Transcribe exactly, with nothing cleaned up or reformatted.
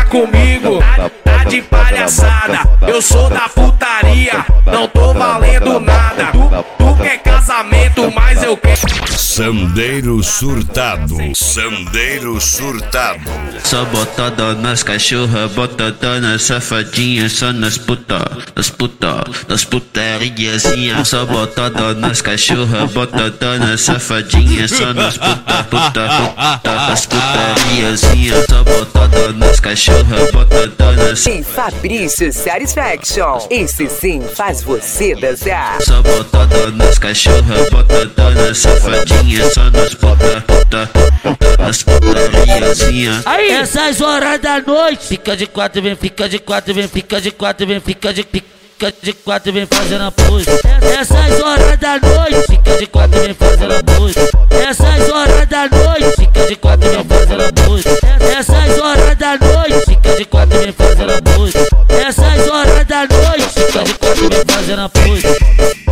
comigo, tá de palhaçada. Eu sou da putaria, não tô valendo nada. Tu, tu quer casamento, mas eu quero Sandeiro surtado, Sandeiro surtado. Só botada nas cachorras, botada nas safadinhas, só nas puta, nas puta, nas putariazinhas. Só botada nas cachorras, botada nas safadinhas, só nas puta, puta, puta, nas putariazinhas. Só botada nas cachorras, botada nas... Sim, Fabrício Satisfaction. Esse sim faz você dançar. Só botada nas cachorras, botada nas safadinhas, só nas puta, puta, puta, nas putariazinhas. Aí, essas horas da noite, fica de quatro, vem, fica de quatro, vem, fica de quatro, vem, fica de fica de quatro, vem fazendo a pose. Essas horas da noite, fica de quatro, vem fazendo a pose. Essas horas da noite, fica de quatro, vem fazendo a pose. Essas horas da noite, fica de quatro, vem fazendo a pose. Essas horas da noite, fica de quatro, vem fazendo a pose.